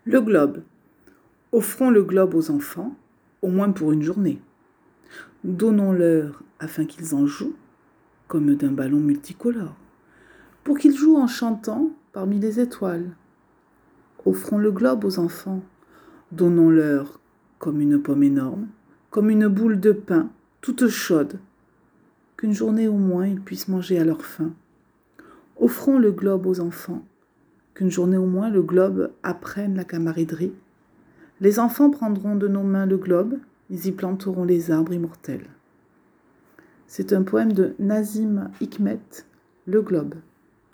Le globe. Offrons le globe aux enfants, au moins pour une journée. Donnons-leur afin qu'ils en jouent, comme d'un ballon multicolore, pour qu'ils jouent en chantant parmi les étoiles. Offrons le globe aux enfants, donnons-leur comme une pomme énorme, comme une boule de pain toute chaude, qu'une journée au moins ils puissent manger à leur faim. Offrons le globe aux enfants, qu'une journée au moins le globe apprenne la camaraderie. Les enfants prendront de nos mains le globe, ils y planteront les arbres immortels. C'est un poème de Nazim Hikmet, Le globe.